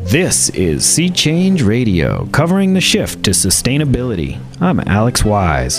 This is Sea Change Radio, covering the shift to sustainability. I'm Alex Wise.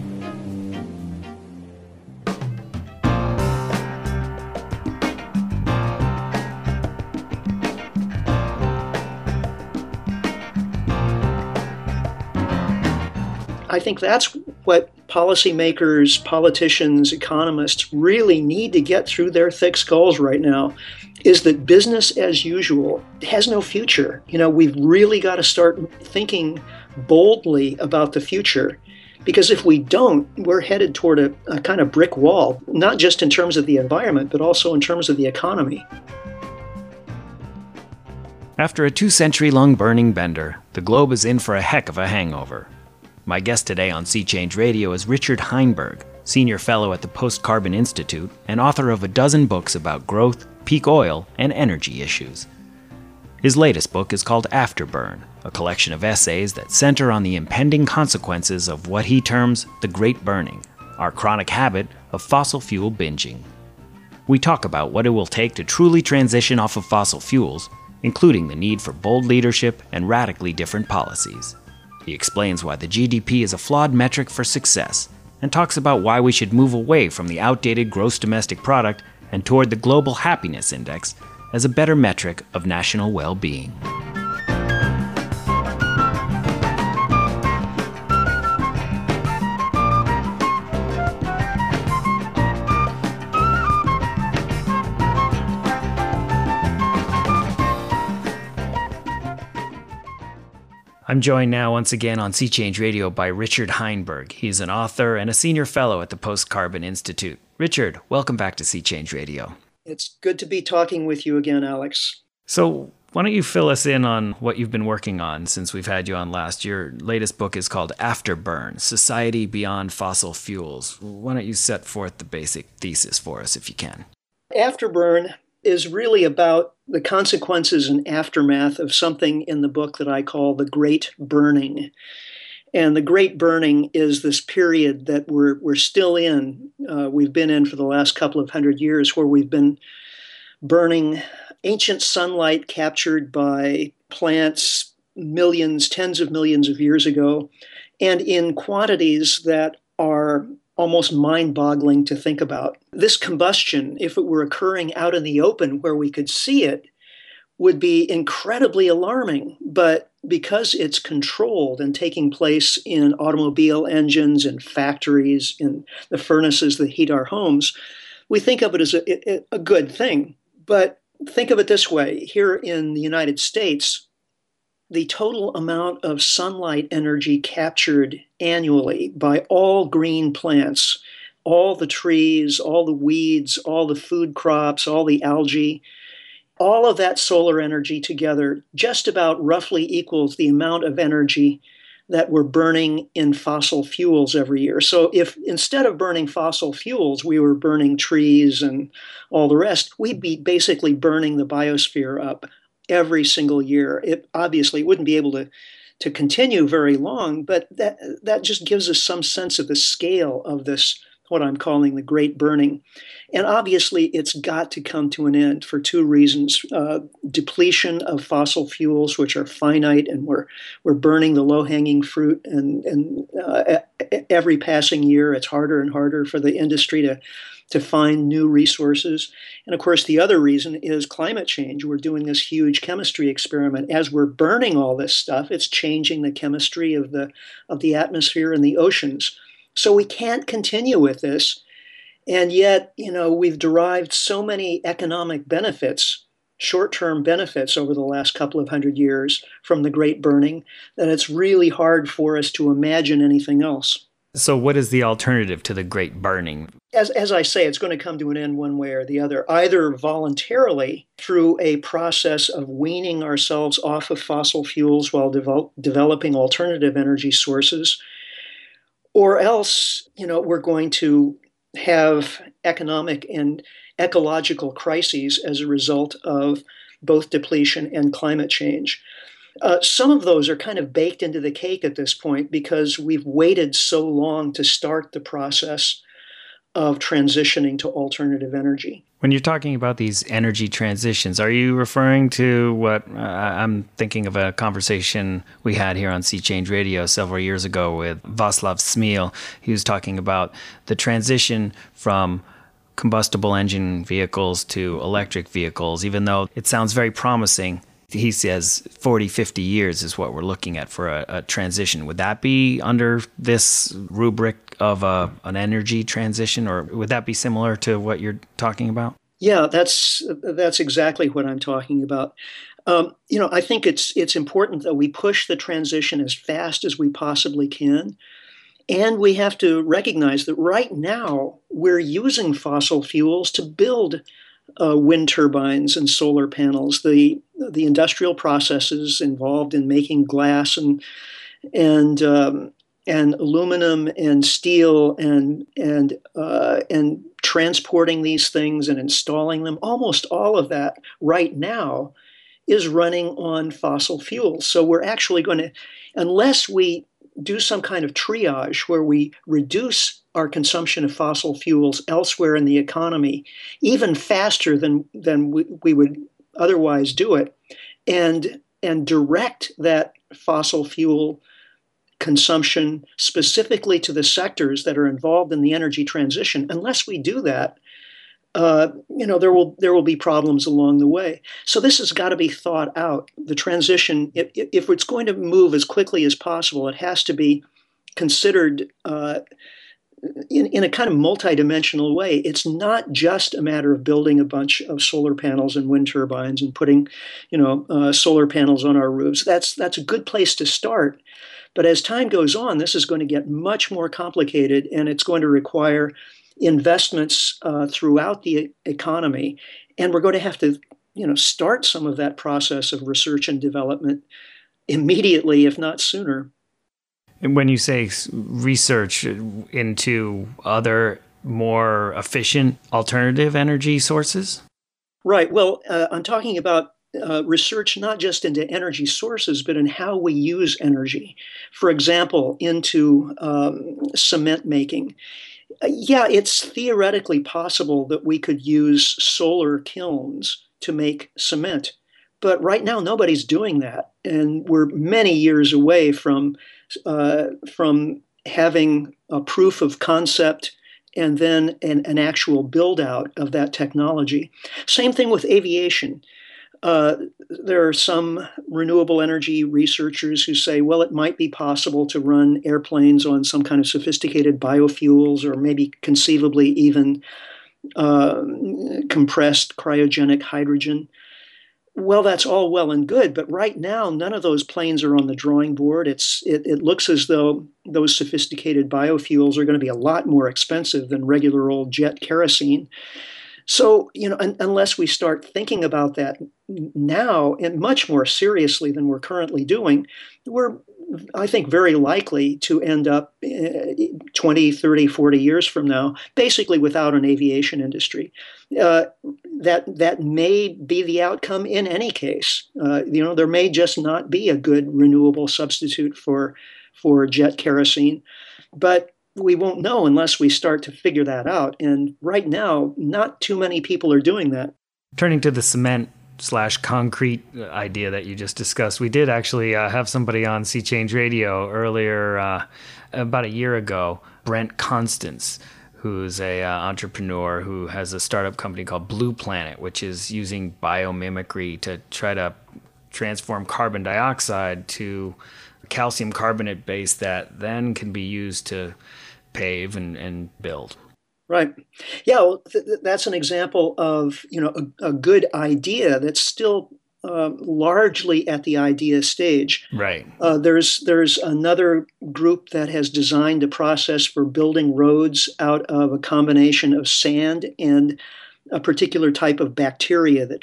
I think that's what policymakers, politicians, economists really need to get through their thick skulls right now, is that business as usual has no future. We've really got to start thinking boldly about the future, because if we don't, we're headed toward a kind of brick wall, not just in terms of the environment, but also in terms of the economy. After a 2-century-long burning bender, the globe is in for a heck of a hangover. My guest today on Sea Change Radio is Richard Heinberg, Senior Fellow at the Post-Carbon Institute and author of a dozen books about growth, peak oil, and energy issues. His latest book is called Afterburn, a collection of essays that center on the impending consequences of what he terms the Great Burning, our chronic habit of fossil fuel binging. We talk about what it will take to truly transition off of fossil fuels, including the need for bold leadership and radically different policies. He explains why the GDP is a flawed metric for success, and talks about why we should move away from the outdated gross domestic product and toward the Global Happiness Index as a better metric of national well-being. I'm joined now once again on Sea Change Radio by Richard Heinberg. He's an author and a senior fellow at the Post-Carbon Institute. Richard, welcome back to Sea Change Radio. It's good to be talking with you again, Alex. So why don't you fill us in on what you've been working on since we've had you on last? Your latest book is called Afterburn, Society Beyond Fossil Fuels. Why don't you set forth the basic thesis for us if you can? Afterburn is really about the consequences and aftermath of something in the book that I call the Great Burning. And the Great Burning is this period that we're still in, we've been in for the last couple of hundred years, where we've been burning ancient sunlight captured by plants millions, tens of millions of years ago, and in quantities that are almost mind-boggling to think about. This combustion, if it were occurring out in the open where we could see it, would be incredibly alarming. But because it's controlled and taking place in automobile engines and factories, in the furnaces that heat our homes, we think of it as a good thing. But think of it this way. Here in the United States, the total amount of sunlight energy captured annually by all green plants, all the trees, all the weeds, all the food crops, all the algae, all of that solar energy together just about roughly equals the amount of energy that we're burning in fossil fuels every year. So if instead of burning fossil fuels, we were burning trees and all the rest, we'd be basically burning the biosphere up every single year. It obviously wouldn't be able to continue very long, but that just gives us some sense of the scale of this, what I'm calling the Great Burning. And obviously, it's got to come to an end for two reasons. Depletion of fossil fuels, which are finite, and we're burning the low-hanging fruit. And every passing year, it's harder and harder for the industry to find new resources. And of course, the other reason is climate change. We're doing this huge chemistry experiment. As we're burning all this stuff, it's changing the chemistry of the atmosphere and the oceans. So we can't continue with this. And yet, we've derived so many economic benefits, short-term benefits over the last couple of hundred years from the Great Burning, that it's really hard for us to imagine anything else. So what is the alternative to the Great Burning? As I say, it's going to come to an end one way or the other, either voluntarily through a process of weaning ourselves off of fossil fuels while developing alternative energy sources, or else, we're going to have economic and ecological crises as a result of both depletion and climate change. Some of those are kind of baked into the cake at this point because we've waited so long to start the process of transitioning to alternative energy. When you're talking about these energy transitions, are you referring to what I'm thinking of a conversation we had here on Sea Change Radio several years ago with Václav Smil. He was talking about the transition from combustible engine vehicles to electric vehicles, even though it sounds very promising. He says 40, 50 years is what we're looking at for a transition. Would that be under this rubric of an energy transition, or would that be similar to what you're talking about? Yeah, that's exactly what I'm talking about. I think it's important that we push the transition as fast as we possibly can. And we have to recognize that right now we're using fossil fuels to build wind turbines and solar panels. The industrial processes involved in making glass and aluminum and steel and transporting these things and installing them, almost all of that right now is running on fossil fuels. So we're actually going to, unless we do some kind of triage where we reduce our consumption of fossil fuels elsewhere in the economy, even faster than we would otherwise do it, and direct that fossil fuel consumption specifically to the sectors that are involved in the energy transition. Unless we do that, there will be problems along the way. So this has got to be thought out. The transition, if it's going to move as quickly as possible, it has to be considered in a kind of multidimensional way. It's not just a matter of building a bunch of solar panels and wind turbines and putting, solar panels on our roofs. That's a good place to start. But as time goes on, this is going to get much more complicated, and it's going to require investments throughout the economy. And we're going to have to, start some of that process of research and development immediately, if not sooner. And when you say research into other more efficient alternative energy sources? Right. Well, I'm talking about research not just into energy sources, but in how we use energy. For example, into cement making. Yeah, it's theoretically possible that we could use solar kilns to make cement. But right now, nobody's doing that. And we're many years away from having a proof of concept and then an actual build out of that technology. Same thing with aviation. There are some renewable energy researchers who say, well, it might be possible to run airplanes on some kind of sophisticated biofuels, or maybe conceivably even compressed cryogenic hydrogen. Well, that's all well and good, but right now, none of those planes are on the drawing board. It looks as though those sophisticated biofuels are going to be a lot more expensive than regular old jet kerosene. So, unless we start thinking about that now and much more seriously than we're currently doing, we're, I think, very likely to end up 20, 30, 40 years from now, basically without an aviation industry. That may be the outcome in any case. There may just not be a good renewable substitute for jet kerosene, but we won't know unless we start to figure that out. And right now, not too many people are doing that. Turning to the cement/concrete idea that you just discussed, we did actually have somebody on Sea Change Radio earlier, about a year ago, Brent Constance, who's a entrepreneur who has a startup company called Blue Planet, which is using biomimicry to try to transform carbon dioxide to calcium carbonate base that then can be used to pave and build. Right. Yeah, well, that's an example of a good idea that's still largely at the idea stage. Right. There's another group that has designed a process for building roads out of a combination of sand and a particular type of bacteria that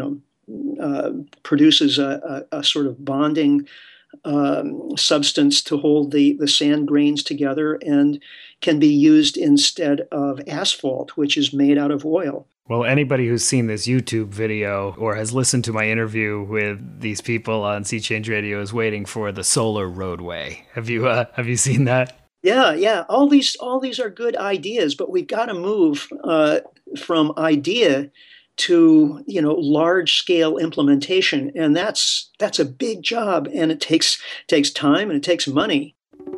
produces a sort of bonding substance to hold the sand grains together and can be used instead of asphalt, which is made out of oil. Well, anybody who's seen this YouTube video or has listened to my interview with these people on Sea Change Radio is waiting for the solar roadway. Have you seen that? Yeah. All these are good ideas, but we've got to move from idea to large scale implementation, and that's a big job, and it takes time and it takes money.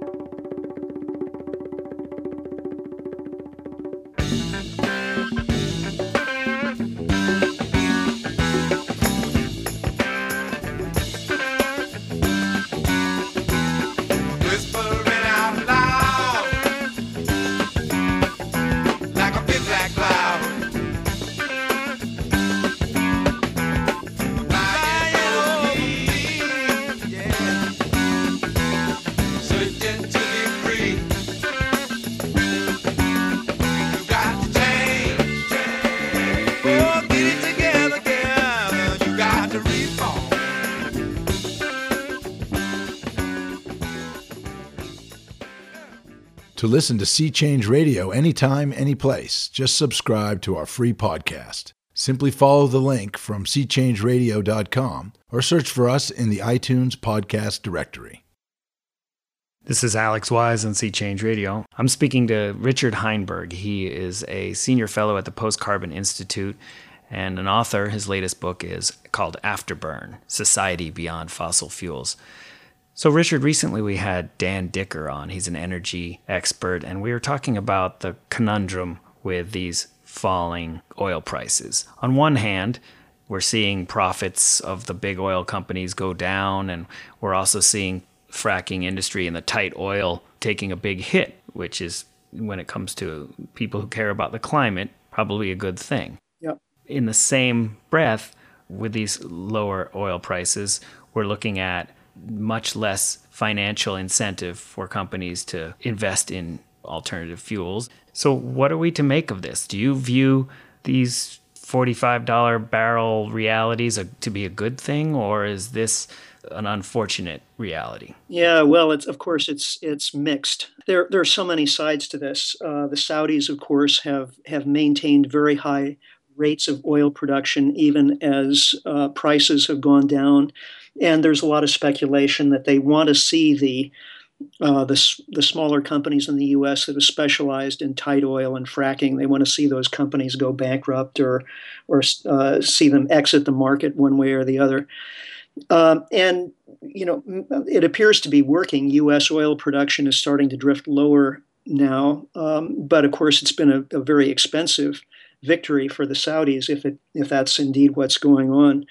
To listen to Sea Change Radio anytime, anyplace, just subscribe to our free podcast. Simply follow the link from seachangeradio.com or search for us in the iTunes podcast directory. This is Alex Wise on Sea Change Radio. I'm speaking to Richard Heinberg. He is a senior fellow at the Post Carbon Institute and an author. His latest book is called Afterburn: Society Beyond Fossil Fuels. So, Richard, recently we had Dan Dicker on. He's an energy expert, and we were talking about the conundrum with these falling oil prices. On one hand, we're seeing profits of the big oil companies go down, and we're also seeing fracking industry and the tight oil taking a big hit, which is, when it comes to people who care about the climate, probably a good thing. Yep. In the same breath, with these lower oil prices, we're looking at much less financial incentive for companies to invest in alternative fuels. So what are we to make of this? Do you view these $45 barrel realities to be a good thing, or is this an unfortunate reality? Yeah, well, it's mixed. There are so many sides to this. The Saudis, of course, have maintained very high rates of oil production even as prices have gone down. And there's a lot of speculation that they want to see the smaller companies in the U.S. that have specialized in tight oil and fracking. They want to see those companies go bankrupt or see them exit the market one way or the other. And it appears to be working. U.S. oil production is starting to drift lower now, but of course it's been a very expensive victory for the Saudis if that's indeed what's going on.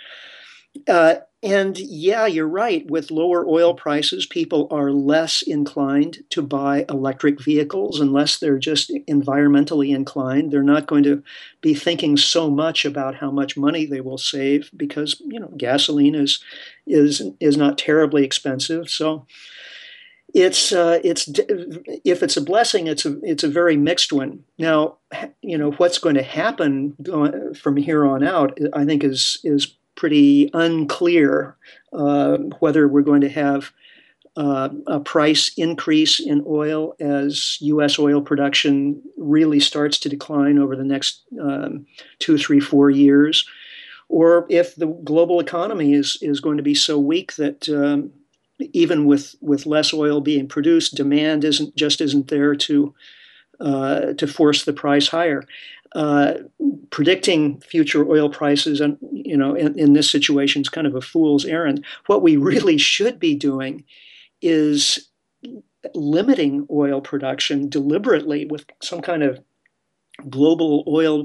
And yeah, you're right. With lower oil prices, people are less inclined to buy electric vehicles unless they're just environmentally inclined. They're not going to be thinking so much about how much money they will save because gasoline is not terribly expensive. So it's if it's a blessing, it's a very mixed one. Now, what's going to happen from here on out, I think is pretty unclear whether we're going to have a price increase in oil as U.S. oil production really starts to decline over the next 2, 3, 4 years, or if the global economy is going to be so weak that even with less oil being produced, demand isn't there to force the price higher. Predicting future oil prices, and in this situation, is kind of a fool's errand. What we really should be doing is limiting oil production deliberately with some kind of global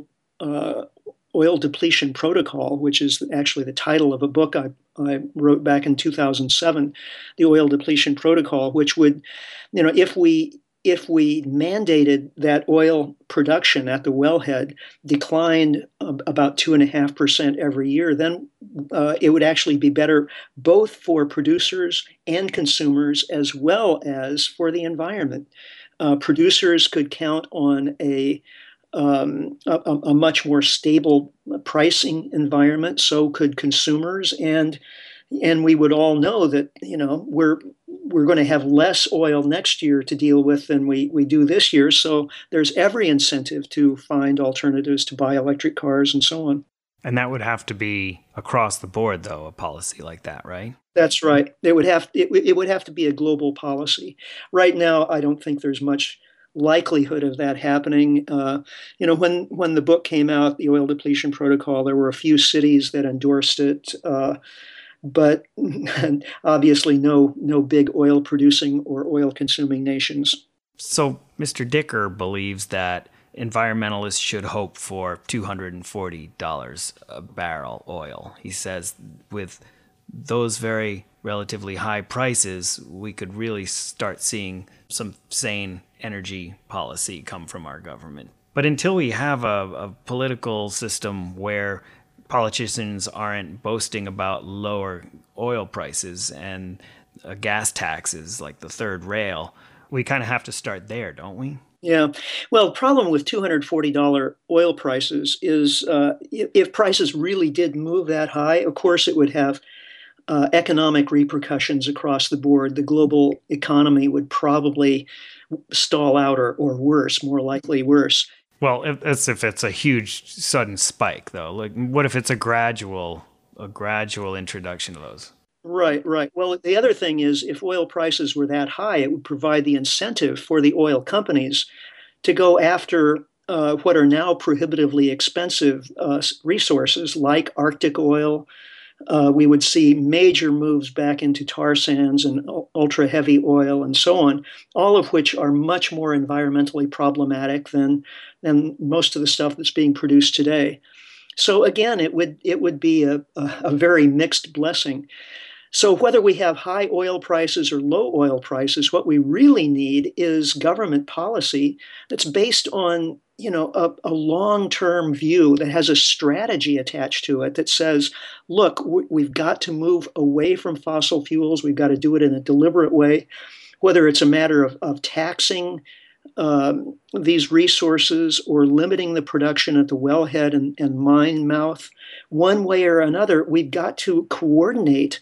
oil depletion protocol, which is actually the title of a book I wrote back in 2007, the Oil Depletion Protocol, which would, if we mandated that oil production at the wellhead declined about 2.5% every year, then it would actually be better both for producers and consumers as well as for the environment. Producers could count on a much more stable pricing environment. So could consumers, and we would all know that we're going to have less oil next year to deal with than we do this year. So there's every incentive to find alternatives to buy electric cars and so on. And that would have to be across the board, though, a policy like that, right? That's right. It would have to be a global policy. Right now, I don't think there's much likelihood of that happening. When the book came out, the Oil Depletion Protocol, there were a few cities that endorsed it, but obviously no big oil producing or oil consuming nations. So Mr. Dicker believes that environmentalists should hope for $240 a barrel oil. He says with those very relatively high prices, we could really start seeing some sane energy policy come from our government. But until we have a political system where politicians aren't boasting about lower oil prices and gas taxes like the third rail, we kind of have to start there, don't we? Yeah. Well, the problem with $240 oil prices is if prices really did move that high, of course it would have economic repercussions across the board. The global economy would probably stall out or worse, more likely worse. Well, if it's a huge sudden spike, though. Like, what if it's a gradual introduction of those? Right. Well, the other thing is if oil prices were that high, it would provide the incentive for the oil companies to go after what are now prohibitively expensive resources like Arctic oil. We would see major moves back into tar sands and ultra heavy oil and so on, all of which are much more environmentally problematic than most of the stuff that's being produced today. So again, it would be a very mixed blessing. So whether we have high oil prices or low oil prices, what we really need is government policy that's based on a long-term view that has a strategy attached to it that says, look, we've got to move away from fossil fuels. We've got to do it in a deliberate way, whether it's a matter of taxing these resources or limiting the production at the wellhead and mine mouth. One way or another, we've got to coordinate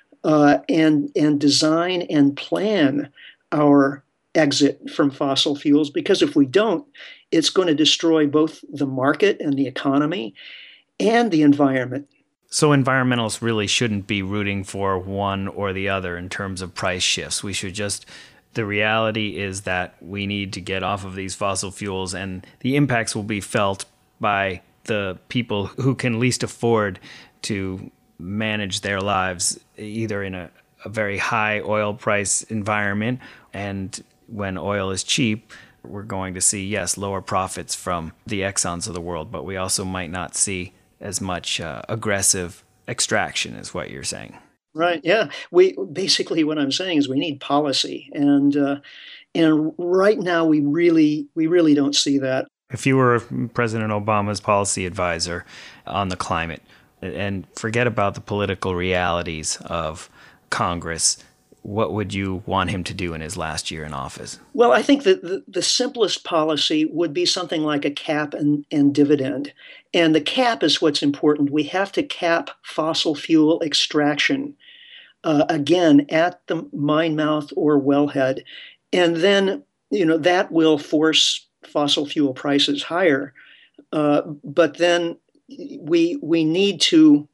and design and plan our exit from fossil fuels, because if we don't, it's going to destroy both the market and the economy and the environment. So environmentalists really shouldn't be rooting for one or the other in terms of price shifts. The reality is that we need to get off of these fossil fuels, and the impacts will be felt by the people who can least afford to manage their lives either in a very high oil price environment, and when oil is cheap, we're going to see, yes, lower profits from the Exxons of the world, but we also might not see as much aggressive extraction, is what you're saying. Right. Yeah. What I'm saying is we need policy, and right now we really don't see that. If you were President Obama's policy advisor on the climate, and forget about the political realities of Congress, what would you want him to do in his last year in office? Well, I think that the simplest policy would be something like a cap and dividend. And the cap is what's important. We have to cap fossil fuel extraction, again, at the mine mouth or wellhead. And then, that will force fossil fuel prices higher. But then we need to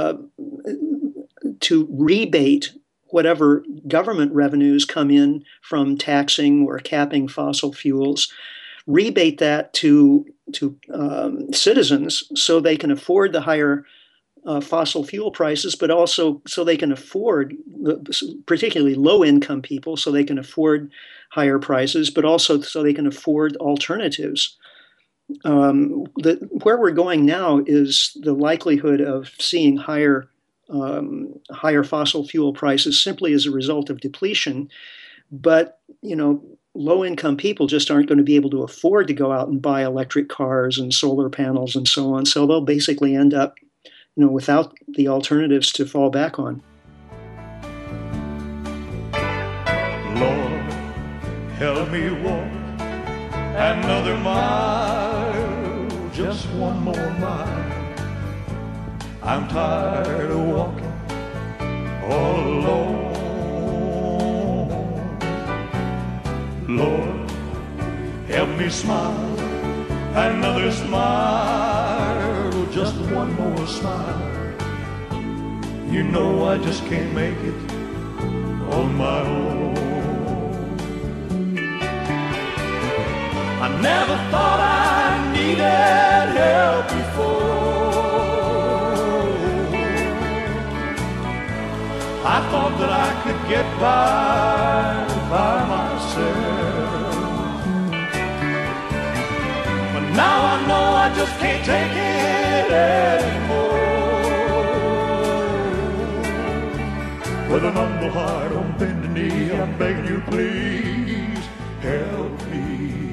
rebate whatever government revenues come in from taxing or capping fossil fuels, rebate that to citizens so they can afford the higher fossil fuel prices, but also so they can afford, particularly low-income people, so they can afford higher prices, but also so they can afford alternatives. Where we're going now is the likelihood of seeing higher fossil fuel prices simply as a result of depletion. But, low-income people just aren't going to be able to afford to go out and buy electric cars and solar panels and so on. So they'll basically end up, without the alternatives to fall back on. Lord, help me walk another mile, just one more mile. I'm tired of walking all alone. Lord, help me smile, another smile, just one more smile. I just can't make it on my own. never thought I needed help before. I thought that I could get by myself, but now I know I just can't take it anymore. With an humble heart on bended knee, I'm begging you, please help me.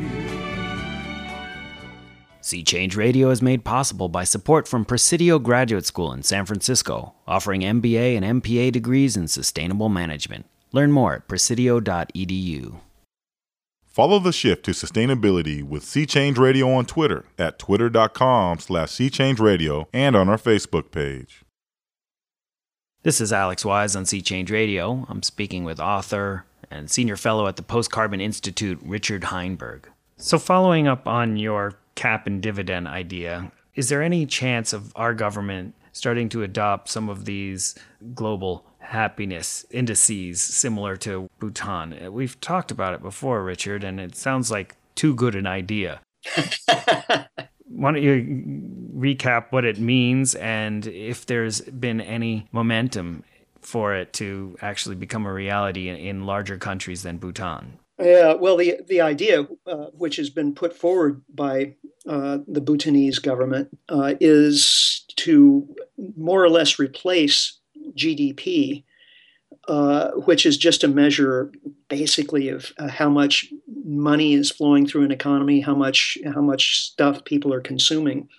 Sea Change Radio is made possible by support from Presidio Graduate School in San Francisco, offering MBA and MPA degrees in sustainable management. Learn more at presidio.edu. Follow the shift to sustainability with Sea Change Radio on Twitter at twitter.com/SeaChangeRadio and on our Facebook page. This is Alex Wise on Sea Change Radio. I'm speaking with author and senior fellow at the Post-Carbon Institute, Richard Heinberg. So following up on your cap and dividend idea, is there any chance of our government starting to adopt some of these global happiness indices similar to Bhutan? We've talked about it before, Richard, and it sounds like too good an idea. Why don't you recap what it means and if there's been any momentum for it to actually become a reality in larger countries than Bhutan? Yeah, well, the idea, which has been put forward by the Bhutanese government, is to more or less replace GDP, which is just a measure, basically, of how much money is flowing through an economy, how much stuff people are consuming,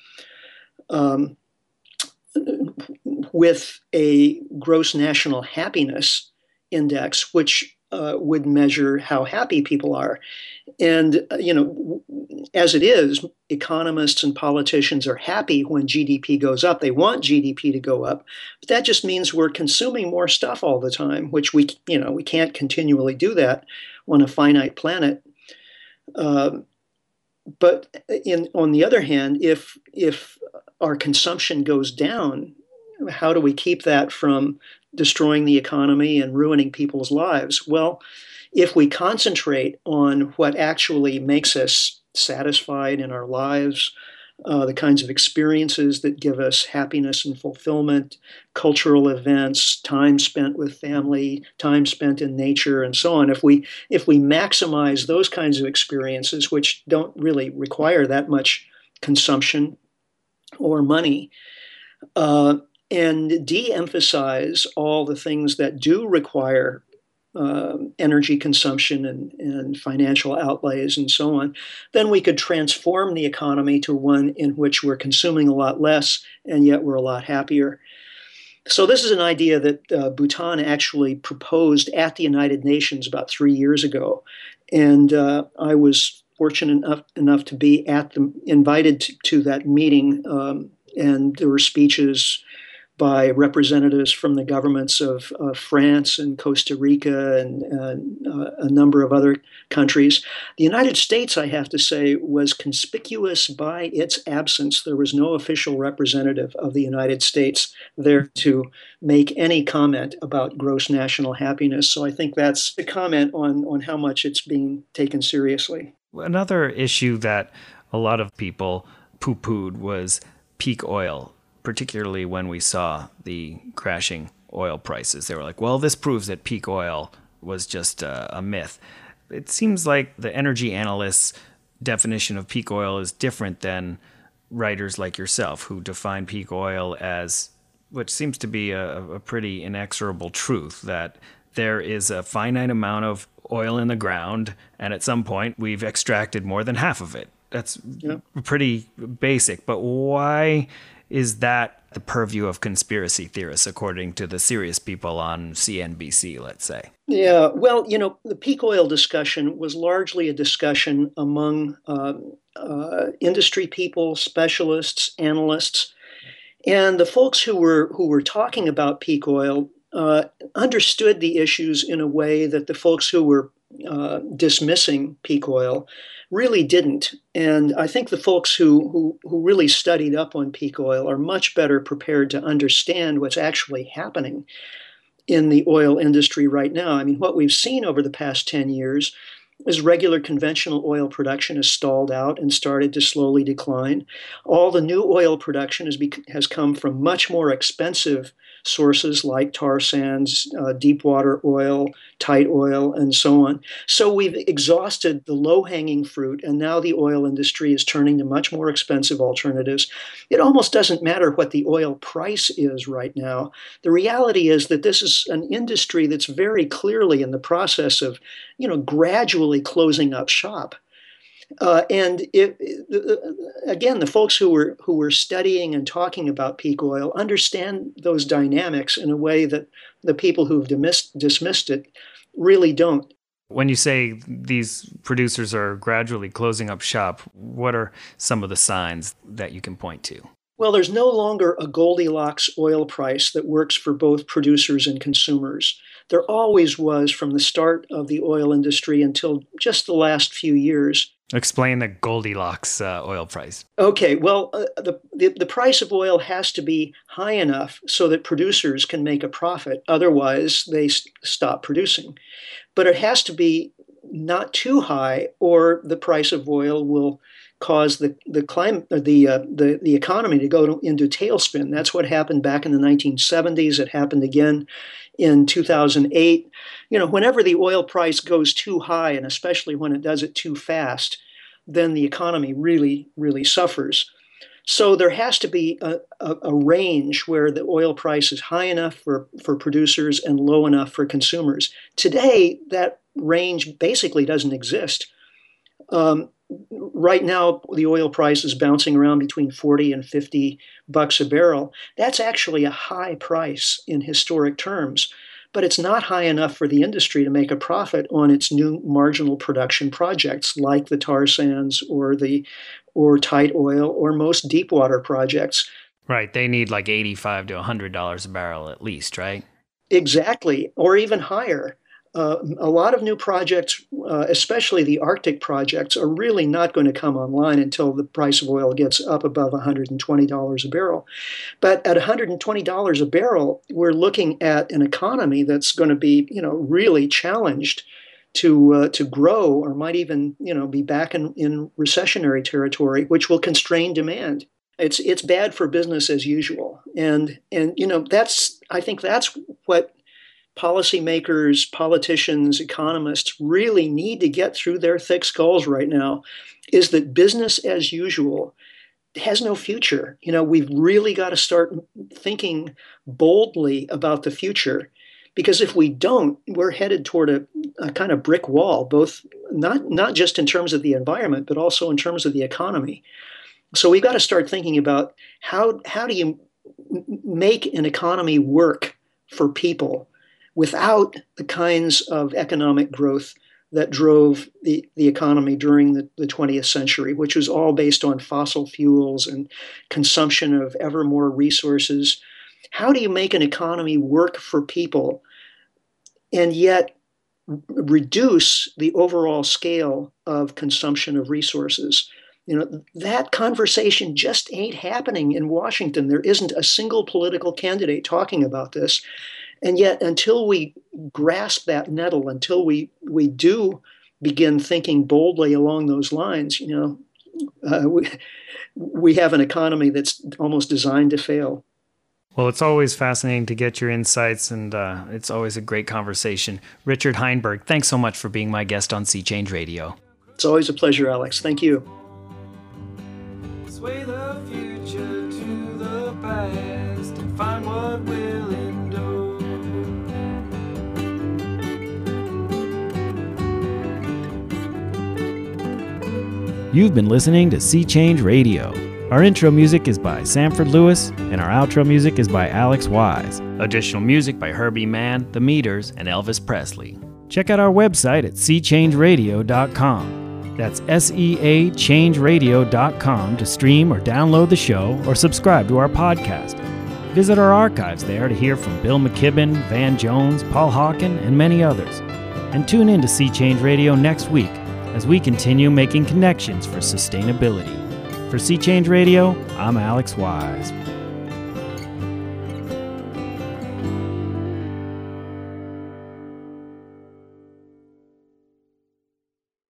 with a gross national happiness index, which would measure how happy people are. And, as it is, economists and politicians are happy when GDP goes up. They want GDP to go up. But that just means we're consuming more stuff all the time, which we can't continually do that on a finite planet. But on the other hand, if our consumption goes down, how do we keep that from destroying the economy and ruining people's lives? Well, if we concentrate on what actually makes us satisfied in our lives, the kinds of experiences that give us happiness and fulfillment, cultural events, time spent with family, time spent in nature, and so on. If we maximize those kinds of experiences, which don't really require that much consumption or money, and de-emphasize all the things that do require energy consumption and financial outlays and so on, then we could transform the economy to one in which we're consuming a lot less and yet we're a lot happier. So this is an idea that Bhutan actually proposed at the United Nations about 3 years ago. And I was fortunate enough to be invited to that meeting, and there were speeches by representatives from the governments of France and Costa Rica and a number of other countries. The United States, I have to say, was conspicuous by its absence. There was no official representative of the United States there to make any comment about gross national happiness. So I think that's a comment on how much it's being taken seriously. Another issue that a lot of people poo-pooed was peak oil, particularly when we saw the crashing oil prices. They were like, well, this proves that peak oil was just a myth. It seems like the energy analyst's definition of peak oil is different than writers like yourself who define peak oil as, which seems to be a pretty inexorable truth, that there is a finite amount of oil in the ground, and at some point we've extracted more than half of it. That's pretty basic, but why is that the purview of conspiracy theorists, according to the serious people on CNBC, let's say? Yeah, well, the peak oil discussion was largely a discussion among industry people, specialists, analysts, and the folks who were talking about peak oil understood the issues in a way that the folks who were dismissing peak oil really didn't. And I think the folks who really studied up on peak oil are much better prepared to understand what's actually happening in the oil industry right now. I mean, what we've seen over the past 10 years as regular conventional oil production has stalled out and started to slowly decline. All the new oil production has come from much more expensive sources like tar sands, deep water oil, tight oil, and so on. So we've exhausted the low-hanging fruit, and now the oil industry is turning to much more expensive alternatives. It almost doesn't matter what the oil price is right now. The reality is that this is an industry that's very clearly in the process of, gradually closing up shop. And again, the folks who were studying and talking about peak oil understand those dynamics in a way that the people who've dismissed it really don't. When you say these producers are gradually closing up shop, what are some of the signs that you can point to? Well, there's no longer a Goldilocks oil price that works for both producers and consumers. There always was from the start of the oil industry until just the last few years. Explain the Goldilocks oil price. Okay, well, the price of oil has to be high enough so that producers can make a profit. Otherwise, they stop producing. But it has to be not too high, or the price of oil will cause the economy to go into tailspin. That's what happened back in the 1970s. It happened again in 2008. Whenever the oil price goes too high, and especially when it does it too fast, then the economy really, really suffers. So there has to be a range where the oil price is high enough for producers and low enough for consumers. Today, that range basically doesn't exist. Right now, the oil price is bouncing around between $40 and $50 a barrel. That's actually a high price in historic terms, but it's not high enough for the industry to make a profit on its new marginal production projects like the tar sands or tight oil or most deep water projects. Right. They need like $85 to $100 a barrel at least, right? Exactly, or even higher. A lot of new projects, especially the Arctic projects, are really not going to come online until the price of oil gets up above $120 a barrel. But at $120 a barrel, we're looking at an economy that's going to be, really challenged to grow, or might even, be back in recessionary territory, which will constrain demand. It's bad for business as usual, and I think that's what policymakers, politicians, economists really need to get through their thick skulls right now, is that business as usual has no future. We've really got to start thinking boldly about the future, because if we don't, we're headed toward a kind of brick wall, both not just in terms of the environment, but also in terms of the economy. So we've got to start thinking about how do you make an economy work for people without the kinds of economic growth that drove the economy during the 20th century, which was all based on fossil fuels and consumption of ever more resources. How do you make an economy work for people and yet reduce the overall scale of consumption of resources? That conversation just ain't happening in Washington. There isn't a single political candidate talking about this. And yet, until we grasp that nettle, until we do begin thinking boldly along those lines, we have an economy that's almost designed to fail. Well, it's always fascinating to get your insights, and it's always a great conversation. Richard Heinberg, thanks so much for being my guest on Sea Change Radio. It's always a pleasure, Alex. Thank you. Sway the future to the past and find what will endure. You've been listening to Sea Change Radio. Our intro music is by Sanford Lewis, and our outro music is by Alex Wise. Additional music by Herbie Mann, The Meters, and Elvis Presley. Check out our website at seachangeradio.com. That's SEAchangeradio.com to stream or download the show or subscribe to our podcast. Visit our archives there to hear from Bill McKibben, Van Jones, Paul Hawken, and many others. And tune in to Sea Change Radio next week as we continue making connections for sustainability. For Sea Change Radio, I'm Alex Wise.